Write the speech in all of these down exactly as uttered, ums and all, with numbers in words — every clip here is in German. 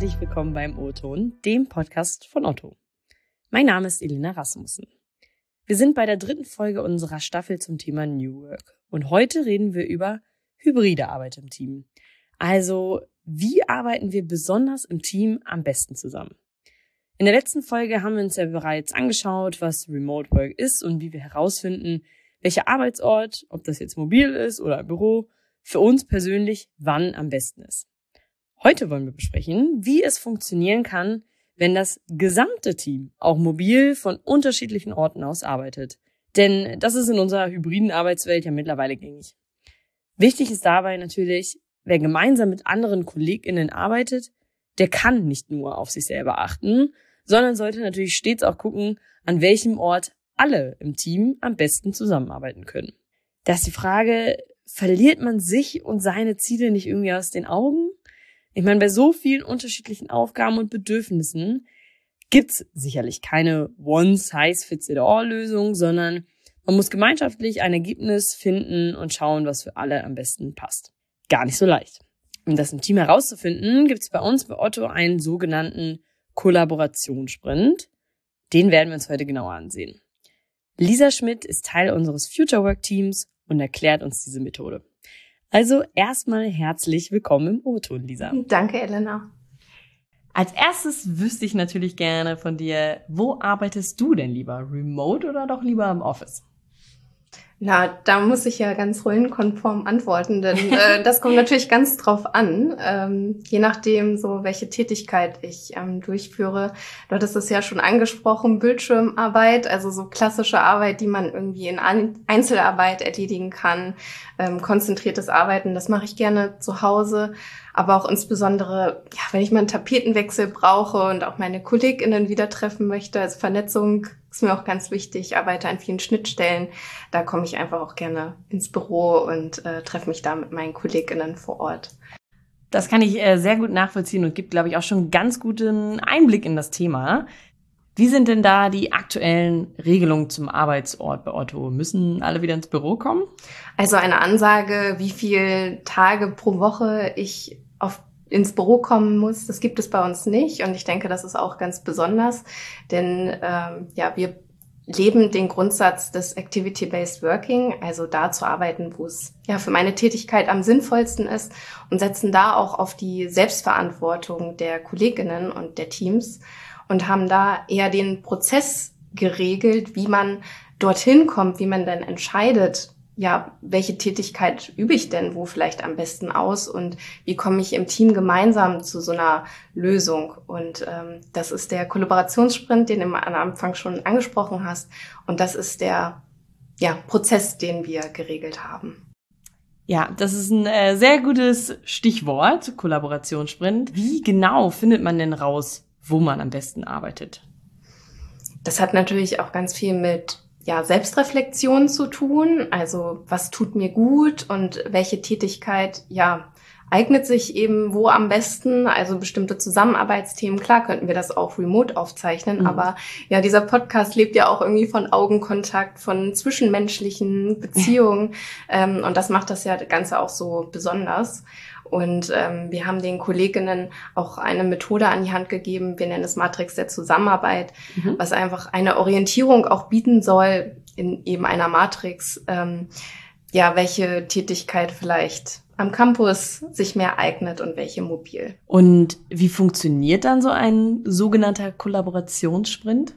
herzlich willkommen beim O-Ton, dem Podcast von Otto. Mein Name ist Elena Rasmussen. Wir sind bei der dritten Folge unserer Staffel zum Thema New Work und heute reden wir über hybride Arbeit im Team. Also, wie arbeiten wir besonders im Team am besten zusammen? In der letzten Folge haben wir uns ja bereits angeschaut, was Remote Work ist und wie wir herausfinden, welcher Arbeitsort, ob das jetzt mobil ist oder ein Büro, für uns persönlich wann am besten ist. Heute wollen wir besprechen, wie es funktionieren kann, wenn das gesamte Team auch mobil von unterschiedlichen Orten aus arbeitet. Denn das ist in unserer hybriden Arbeitswelt ja mittlerweile gängig. Wichtig ist dabei natürlich, wer gemeinsam mit anderen KollegInnen arbeitet, der kann nicht nur auf sich selber achten, sondern sollte natürlich stets auch gucken, an welchem Ort alle im Team am besten zusammenarbeiten können. Da ist die Frage, verliert man sich und seine Ziele nicht irgendwie aus den Augen? Ich meine, bei so vielen unterschiedlichen Aufgaben und Bedürfnissen gibt's sicherlich keine One-Size-Fits-it-all-Lösung, sondern man muss gemeinschaftlich ein Ergebnis finden und schauen, was für alle am besten passt. Gar nicht so leicht. Um das im Team herauszufinden, gibt's bei uns bei Otto einen sogenannten Kollaborationssprint. Den werden wir uns heute genauer ansehen. Lisa Schmidt ist Teil unseres Future Work Teams und erklärt uns diese Methode. Also erstmal herzlich willkommen im O-Ton, Lisa. Danke, Elena. Als erstes wüsste ich natürlich gerne von dir, wo arbeitest du denn lieber? Remote oder doch lieber im Office? Na, da muss ich ja ganz rollenkonform antworten, denn äh, das kommt natürlich ganz drauf an, ähm, je nachdem, so welche Tätigkeit ich ähm, durchführe. Du hattest es ja schon angesprochen, Bildschirmarbeit, also so klassische Arbeit, die man irgendwie in Einzelarbeit erledigen kann, ähm, konzentriertes Arbeiten, das mache ich gerne zu Hause. Aber auch insbesondere, ja, wenn ich mal einen Tapetenwechsel brauche und auch meine KollegInnen wieder treffen möchte, also Vernetzung ist mir auch ganz wichtig. Ich arbeite an vielen Schnittstellen. Da komme ich einfach auch gerne ins Büro und äh, treffe mich da mit meinen KollegInnen vor Ort. Das kann ich äh, sehr gut nachvollziehen und gibt, glaube ich, auch schon einen ganz guten Einblick in das Thema. Wie sind denn da die aktuellen Regelungen zum Arbeitsort bei Otto? Müssen alle wieder ins Büro kommen? Also eine Ansage, wie viele Tage pro Woche ich auf ins Büro kommen muss, das gibt es bei uns nicht. Und ich denke, das ist auch ganz besonders, denn ähm, ja, wir leben den Grundsatz des Activity-Based Working, also da zu arbeiten, wo es ja für meine Tätigkeit am sinnvollsten ist und setzen da auch auf die Selbstverantwortung der KollegInnen und der Teams und haben da eher den Prozess geregelt, wie man dorthin kommt, wie man dann entscheidet, ja, welche Tätigkeit übe ich denn wo vielleicht am besten aus und wie komme ich im Team gemeinsam zu so einer Lösung. Und ähm, das ist der Kollaborationssprint, den du am Anfang schon angesprochen hast. Und das ist der ja, Prozess, den wir geregelt haben. Ja, das ist ein äh, sehr gutes Stichwort, Kollaborationssprint. Wie genau findet man denn raus, wo man am besten arbeitet? Das hat natürlich auch ganz viel mit ja, Selbstreflexion zu tun, also was tut mir gut und welche Tätigkeit, ja, eignet sich eben wo am besten, also bestimmte Zusammenarbeitsthemen. Klar könnten wir das auch remote aufzeichnen, mhm. aber ja, dieser Podcast lebt ja auch irgendwie von Augenkontakt, von zwischenmenschlichen Beziehungen ähm, und das macht das ja Ganze auch so besonders. Und ähm, wir haben den Kolleginnen auch eine Methode an die Hand gegeben, wir nennen es Matrix der Zusammenarbeit, mhm. was einfach eine Orientierung auch bieten soll in eben einer Matrix, ähm, ja, welche Tätigkeit vielleicht am Campus sich mehr eignet und welche mobil. Und wie funktioniert dann so ein sogenannter Kollaborationssprint?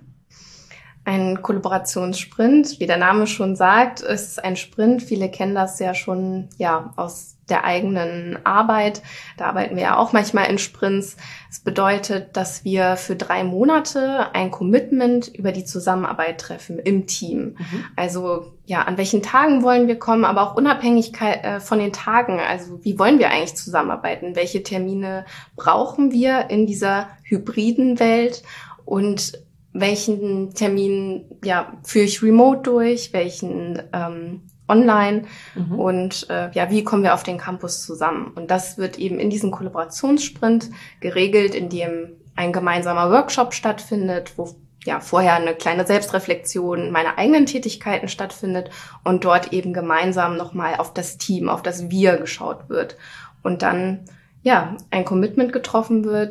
Ein Kollaborationssprint, wie der Name schon sagt, ist ein Sprint. Viele kennen das ja schon ja aus der eigenen Arbeit. Da arbeiten wir ja auch manchmal in Sprints. Es bedeutet, dass wir für drei Monate ein Commitment über die Zusammenarbeit treffen im Team. Mhm. Also ja, an welchen Tagen wollen wir kommen, aber auch unabhängig von den Tagen. Also wie wollen wir eigentlich zusammenarbeiten? Welche Termine brauchen wir in dieser hybriden Welt? Und welchen Termin ja führe ich remote durch? Welchen ähm, online mhm. und äh, ja, wie kommen wir auf den Campus zusammen? Und das wird eben in diesem Kollaborationssprint geregelt, in dem ein gemeinsamer Workshop stattfindet, wo ja vorher eine kleine Selbstreflexion meiner eigenen Tätigkeiten stattfindet und dort eben gemeinsam nochmal auf das Team, auf das Wir geschaut wird. Und dann ja ein Commitment getroffen wird,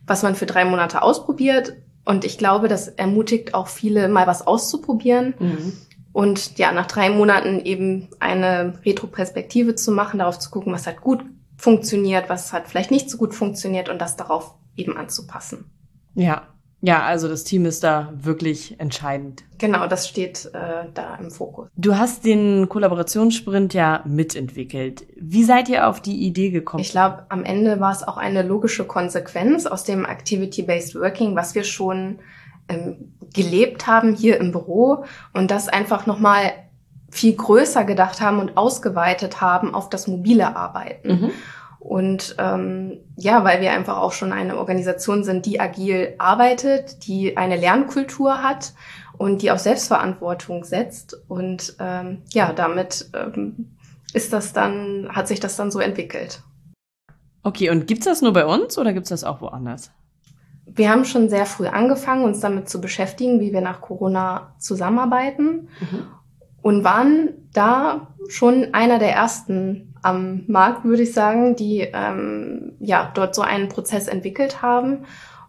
was man für drei Monate ausprobiert. Und ich glaube, das ermutigt auch viele, mal was auszuprobieren. Mhm. Und ja, nach drei Monaten eben eine Retroperspektive zu machen, darauf zu gucken, was hat gut funktioniert, was hat vielleicht nicht so gut funktioniert und das darauf eben anzupassen. Ja, ja, also das Team ist da wirklich entscheidend. Genau, das steht äh, da im Fokus. Du hast den Kollaborationssprint ja mitentwickelt. Wie seid ihr auf die Idee gekommen? Ich glaube, am Ende war es auch eine logische Konsequenz aus dem Activity-Based Working, was wir schon ähm, gelebt haben hier im Büro und das einfach nochmal viel größer gedacht haben und ausgeweitet haben auf das mobile Arbeiten. Mhm. Und ähm, ja, weil wir einfach auch schon eine Organisation sind, die agil arbeitet, die eine Lernkultur hat und die auf Selbstverantwortung setzt. Und ähm, ja, damit ähm, ist das dann, hat sich das dann so entwickelt. Okay, und gibt's das nur bei uns oder gibt's das auch woanders? Wir haben schon sehr früh angefangen, uns damit zu beschäftigen, wie wir nach Corona zusammenarbeiten. Mhm. Und waren da schon einer der ersten am Markt, würde ich sagen, die ähm, ja dort so einen Prozess entwickelt haben.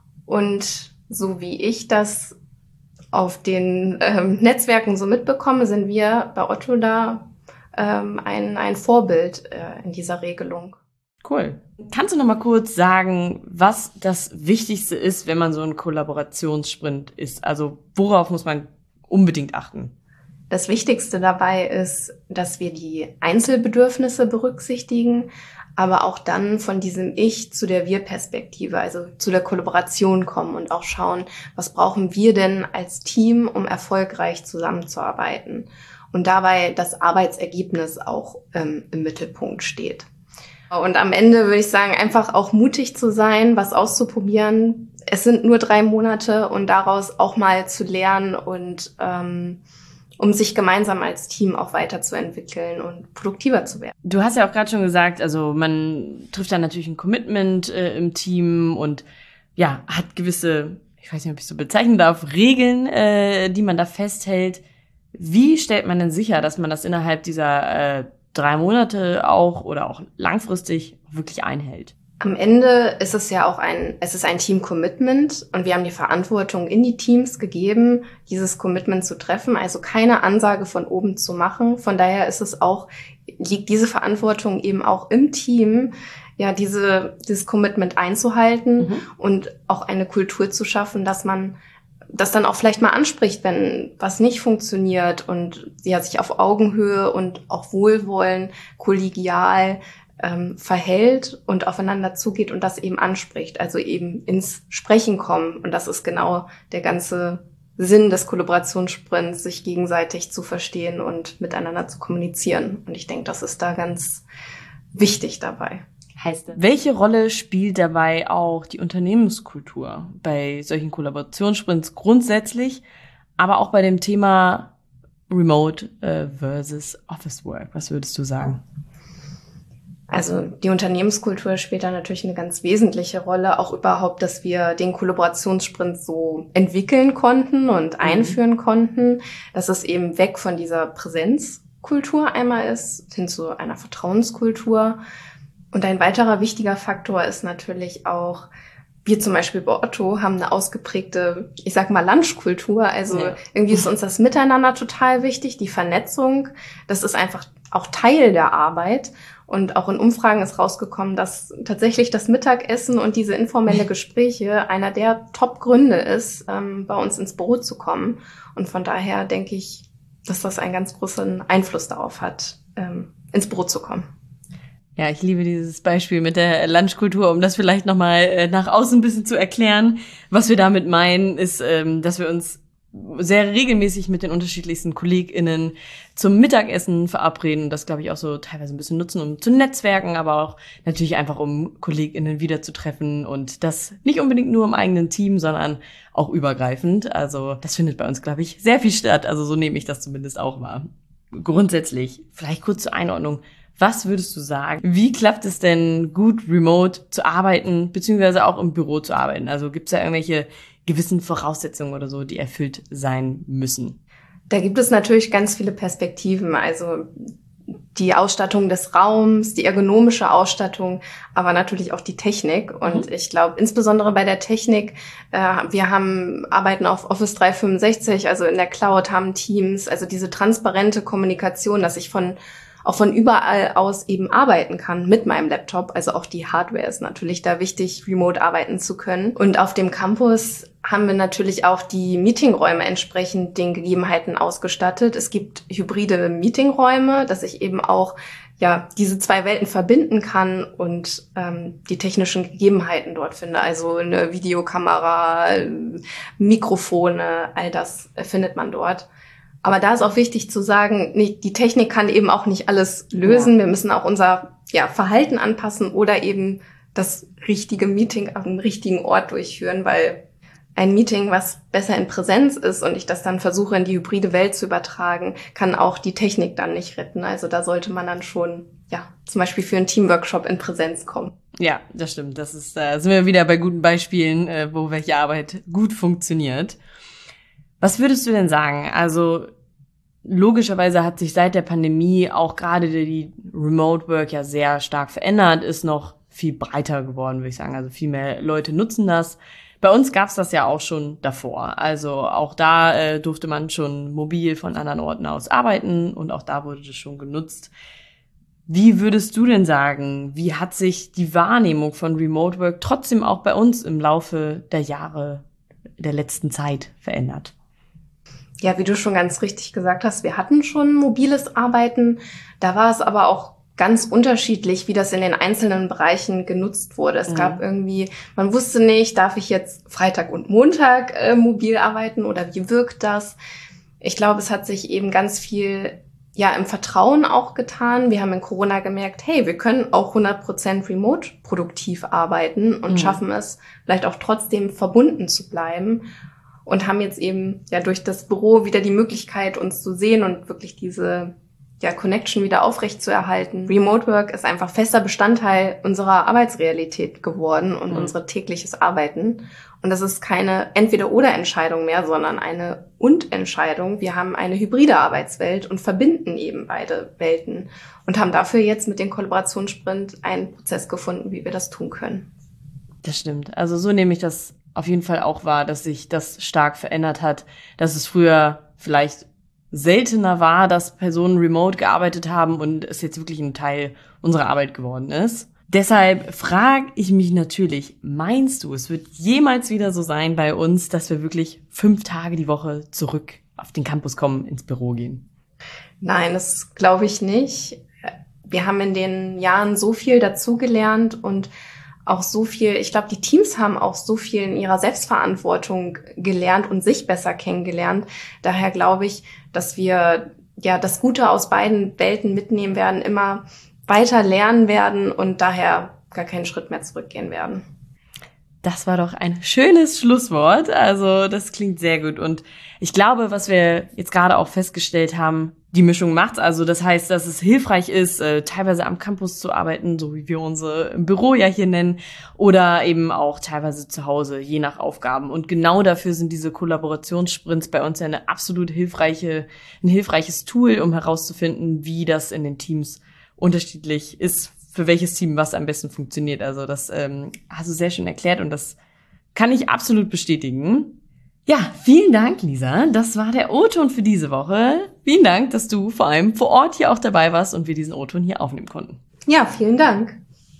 Und so wie ich das auf den ähm, Netzwerken so mitbekomme, sind wir bei Otto da ähm, ein, ein Vorbild äh, in dieser Regelung. Cool. Kannst du noch mal kurz sagen, was das Wichtigste ist, wenn man so ein Kollaborationssprint ist? Also worauf muss man unbedingt achten? Das Wichtigste dabei ist, dass wir die Einzelbedürfnisse berücksichtigen, aber auch dann von diesem Ich zu der Wir-Perspektive, also zu der Kollaboration kommen und auch schauen, was brauchen wir denn als Team, um erfolgreich zusammenzuarbeiten. Und dabei das Arbeitsergebnis auch ähm, im Mittelpunkt steht. Und am Ende würde ich sagen, einfach auch mutig zu sein, was auszuprobieren. Es sind nur drei Monate und daraus auch mal zu lernen und ähm, um sich gemeinsam als Team auch weiterzuentwickeln und produktiver zu werden. Du hast ja auch gerade schon gesagt, also man trifft dann natürlich ein Commitment äh, im Team und ja, hat gewisse, ich weiß nicht, ob ich so bezeichnen darf, Regeln, äh, die man da festhält. Wie stellt man denn sicher, dass man das innerhalb dieser äh, drei Monate auch oder auch langfristig wirklich einhält? Am Ende ist es ja auch ein, es ist ein Team-Commitment und wir haben die Verantwortung in die Teams gegeben, dieses Commitment zu treffen, also keine Ansage von oben zu machen. Von daher ist es auch, liegt diese Verantwortung eben auch im Team, ja, diese, dieses Commitment einzuhalten mhm. und auch eine Kultur zu schaffen, dass man das dann auch vielleicht mal anspricht, wenn was nicht funktioniert und ja, sich auf Augenhöhe und auch Wohlwollen, kollegial Ähm, verhält und aufeinander zugeht und das eben anspricht, also eben ins Sprechen kommen. Und das ist genau der ganze Sinn des Kollaborationssprints, sich gegenseitig zu verstehen und miteinander zu kommunizieren. Und ich denke, das ist da ganz wichtig dabei. Heißt das? Welche Rolle spielt dabei auch die Unternehmenskultur bei solchen Kollaborationssprints grundsätzlich, aber auch bei dem Thema Remote äh, versus Office Work? Was würdest du sagen? Also die Unternehmenskultur spielt da natürlich eine ganz wesentliche Rolle, auch überhaupt, dass wir den Kollaborationssprint so entwickeln konnten und einführen mhm. konnten, dass es eben weg von dieser Präsenzkultur einmal ist, hin zu einer Vertrauenskultur. Und ein weiterer wichtiger Faktor ist natürlich auch, wir zum Beispiel bei Otto haben eine ausgeprägte, ich sag mal, Lunchkultur. Also ja. irgendwie ist uns das Miteinander total wichtig, die Vernetzung. Das ist einfach auch Teil der Arbeit. Und auch in Umfragen ist rausgekommen, dass tatsächlich das Mittagessen und diese informelle Gespräche einer der Top-Gründe ist, ähm, bei uns ins Büro zu kommen. Und von daher denke ich, dass das einen ganz großen Einfluss darauf hat, ähm, ins Büro zu kommen. Ja, ich liebe dieses Beispiel mit der Lunchkultur, um das vielleicht nochmal äh, nach außen ein bisschen zu erklären. Was wir damit meinen, ist, ähm, dass wir uns sehr regelmäßig mit den unterschiedlichsten KollegInnen zum Mittagessen verabreden. Das, glaube ich, auch so teilweise ein bisschen nutzen, um zu netzwerken, aber auch natürlich einfach, um KollegInnen wiederzutreffen und das nicht unbedingt nur im eigenen Team, sondern auch übergreifend. Also das findet bei uns, glaube ich, sehr viel statt. Also so nehme ich das zumindest auch wahr. Grundsätzlich, vielleicht kurz zur Einordnung. Was würdest du sagen? Wie klappt es denn gut, remote zu arbeiten, beziehungsweise auch im Büro zu arbeiten? Also gibt es da irgendwelche gewissen Voraussetzungen oder so, die erfüllt sein müssen? Da gibt es natürlich ganz viele Perspektiven. Also die Ausstattung des Raums, die ergonomische Ausstattung, aber natürlich auch die Technik. Und mhm. ich glaube, insbesondere bei der Technik, äh, wir haben arbeiten auf Office dreihundertfünfundsechzig, also in der Cloud, haben Teams, also diese transparente Kommunikation, dass ich von auch von überall aus eben arbeiten kann mit meinem Laptop. Also auch die Hardware ist natürlich da wichtig, remote arbeiten zu können. Und auf dem Campus haben wir natürlich auch die Meetingräume entsprechend den Gegebenheiten ausgestattet. Es gibt hybride Meetingräume, dass ich eben auch ja diese zwei Welten verbinden kann und ähm, die technischen Gegebenheiten dort finde. Also eine Videokamera, Mikrofone, all das findet man dort. Aber da ist auch wichtig zu sagen, nee, die Technik kann eben auch nicht alles lösen. Ja. Wir müssen auch unser ja, Verhalten anpassen oder eben das richtige Meeting am richtigen Ort durchführen, weil ein Meeting, was besser in Präsenz ist und ich das dann versuche, in die hybride Welt zu übertragen, kann auch die Technik dann nicht retten. Also da sollte man dann schon, ja, zum Beispiel für einen Teamworkshop in Präsenz kommen. Ja, das stimmt. Das ist, da sind wir wieder bei guten Beispielen, wo welche Arbeit gut funktioniert. Was würdest du denn sagen? Also logischerweise hat sich seit der Pandemie auch gerade die Remote Work ja sehr stark verändert, ist noch viel breiter geworden, würde ich sagen. Also viel mehr Leute nutzen das. Bei uns gab es das ja auch schon davor. Also auch da äh, durfte man schon mobil von anderen Orten aus arbeiten und auch da wurde das schon genutzt. Wie würdest du denn sagen, wie hat sich die Wahrnehmung von Remote Work trotzdem auch bei uns im Laufe der Jahre der letzten Zeit verändert? Ja, wie du schon ganz richtig gesagt hast, wir hatten schon mobiles Arbeiten. Da war es aber auch ganz unterschiedlich, wie das in den einzelnen Bereichen genutzt wurde. Es mhm. gab irgendwie, man wusste nicht, darf ich jetzt Freitag und Montag äh, mobil arbeiten oder wie wirkt das? Ich glaube, es hat sich eben ganz viel ja im Vertrauen auch getan. Wir haben in Corona gemerkt, hey, wir können auch hundert Prozent remote produktiv arbeiten und mhm. schaffen es, vielleicht auch trotzdem verbunden zu bleiben. Und haben jetzt eben ja durch das Büro wieder die Möglichkeit, uns zu sehen und wirklich diese ja Connection wieder aufrecht zu erhalten. Remote Work ist einfach fester Bestandteil unserer Arbeitsrealität geworden und mhm. unser tägliches Arbeiten. Und das ist keine Entweder-oder-Entscheidung mehr, sondern eine Und-Entscheidung. Wir haben eine hybride Arbeitswelt und verbinden eben beide Welten und haben dafür jetzt mit dem Kollaborationssprint einen Prozess gefunden, wie wir das tun können. Das stimmt. Also so nehme ich das auf jeden Fall auch wahr, dass sich das stark verändert hat, dass es früher vielleicht seltener war, dass Personen remote gearbeitet haben und es jetzt wirklich ein Teil unserer Arbeit geworden ist. Deshalb frage ich mich natürlich, meinst du, es wird jemals wieder so sein bei uns, dass wir wirklich fünf Tage die Woche zurück auf den Campus kommen, ins Büro gehen? Nein, das glaube ich nicht. Wir haben in den Jahren so viel dazugelernt und auch so viel, ich glaube, die Teams haben auch so viel in ihrer Selbstverantwortung gelernt und sich besser kennengelernt. Daher glaube ich, dass wir ja das Gute aus beiden Welten mitnehmen werden, immer weiter lernen werden und daher gar keinen Schritt mehr zurückgehen werden. Das war doch ein schönes Schlusswort. Also das klingt sehr gut. Und ich glaube, was wir jetzt gerade auch festgestellt haben, die Mischung macht's. Also das heißt, dass es hilfreich ist, äh, teilweise am Campus zu arbeiten, so wie wir unsere Büro ja hier nennen, oder eben auch teilweise zu Hause, je nach Aufgaben. Und genau dafür sind diese Kollaborationssprints bei uns ja eine absolut hilfreiche, ein hilfreiches Tool, um herauszufinden, wie das in den Teams unterschiedlich ist, für welches Team was am besten funktioniert. Also das ähm, hast du sehr schön erklärt und das kann ich absolut bestätigen. Ja, vielen Dank, Lisa. Das war der O-Ton für diese Woche. Vielen Dank, dass du vor allem vor Ort hier auch dabei warst und wir diesen O-Ton hier aufnehmen konnten. Ja, vielen Dank.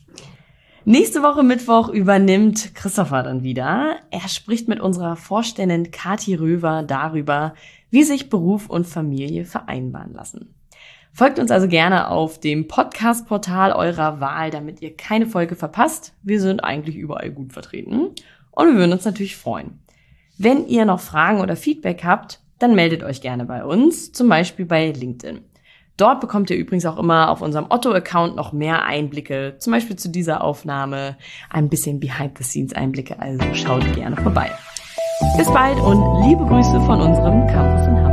Nächste Woche Mittwoch übernimmt Christopher dann wieder. Er spricht mit unserer Vorständin Kathi Röver darüber, wie sich Beruf und Familie vereinbaren lassen. Folgt uns also gerne auf dem Podcast-Portal eurer Wahl, damit ihr keine Folge verpasst. Wir sind eigentlich überall gut vertreten und wir würden uns natürlich freuen. Wenn ihr noch Fragen oder Feedback habt, dann meldet euch gerne bei uns, zum Beispiel bei LinkedIn. Dort bekommt ihr übrigens auch immer auf unserem Otto-Account noch mehr Einblicke, zum Beispiel zu dieser Aufnahme, ein bisschen Behind-the-Scenes-Einblicke, also schaut gerne vorbei. Bis bald und liebe Grüße von unserem Campus in Hamburg.